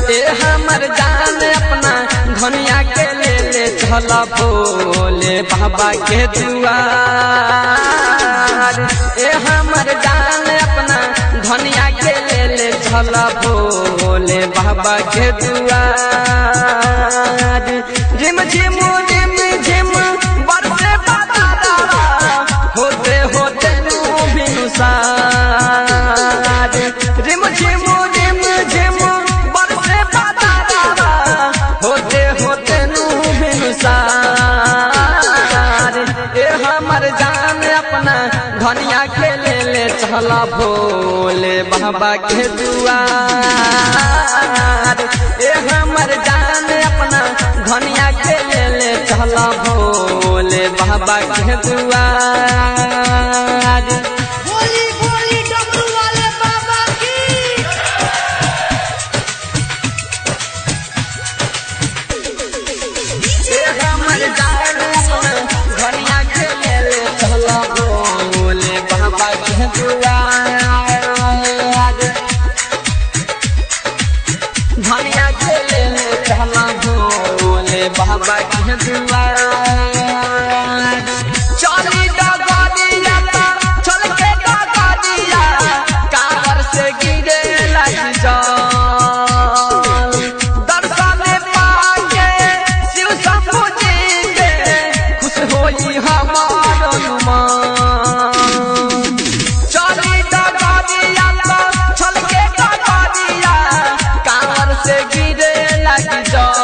ए हमर जान अपना धनिया के ले ले चल भोले बाबा के दुआर। ए हमर जान अपना धनिया के ले ले चल भोले बाबा के दुआर। झिम झिम झिम झिम बरसे बादल होते होते बिनुसार। झिम झिम झिम झिम बरसे बादल होते होते बिनुसार। ए हमर जान अपना धनिया के ले ले चला भोले बाबा के दुआर। ए हमर जान अपना धनिया के ले ले चला भोले बाबा के दुआर। बोली बोली डमरू वाले बाबा की। ए हमर जान अपना धनिया के ले ले चला भोले बाबा के दुआर। धनिया के ले ले चला भोले बाबा के दुआर। चली डगरिया चल के डगरिया कावर से गिरे लगी जल। दर्शन पाके शिव शंभु जी के खुश होई हमार मन। चली डगरिया चल के डगरिया कावर से गिरे लगी जल।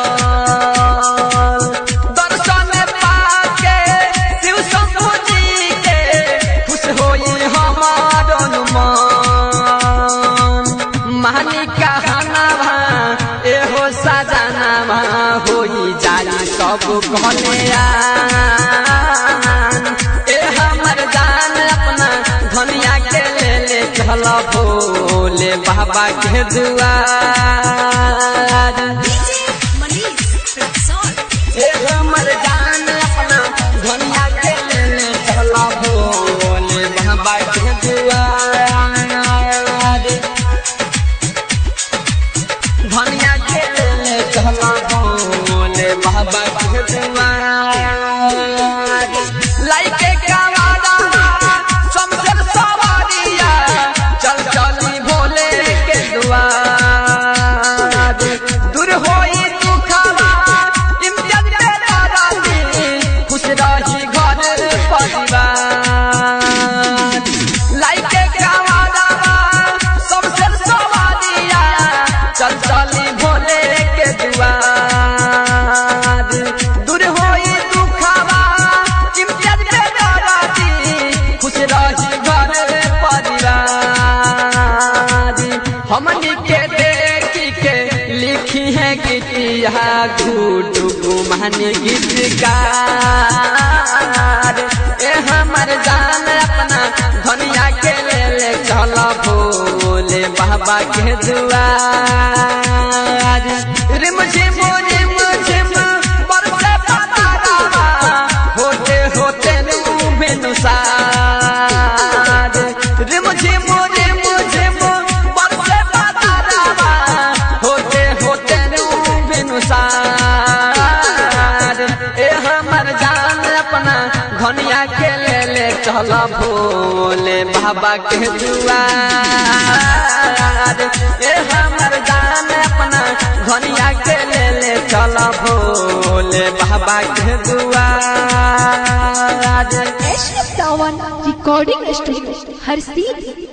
दर्शन पाके शिव शंभु जी के खुश होई हमार मन। मानी कहनावा एहो सजनावा होई जाई सब कल्याण। ए हमर जान अपना धनिया के ले ले चल भोले बाबा के दुआर। ए हमर जान अपना धनिया के ले ले चल भोले बाबा के दुआर। धनिया के ले ले चल भोले बाबा के दुआर। लाइके कावाड़ा समझल सवारिया चल चली भोले के दुआर। दूर होई दुखवा इम्तियाज पे राती खुश रही घर परिवार। लाइके कावाड़ा समझल सवारिया चल चली भोले के दुआर। दूर होई दुखवा इम्तियाज पे राती खुश रही घर परिवार। हमनी के देखी के लिखी है गीतिया घूटू घुमाने गीतकार। ए हमर जान अपना धनिया के ले ले चल भोले बाबा के दुआर। रिम झिम रिम झिम बरसे बादल होते होते बिनुसार। रिम झिम रिम झिम बरसे बादल होते होते बिनुसार। ए हमर जान अपना धनिया के ले ले चल भोले बाबा के दुआर। ए हमर जान अपना धनिया के ले ले चल भोले बाबा के दुआर। रिकॉर्डिंग स्टूडियो हर सीधी।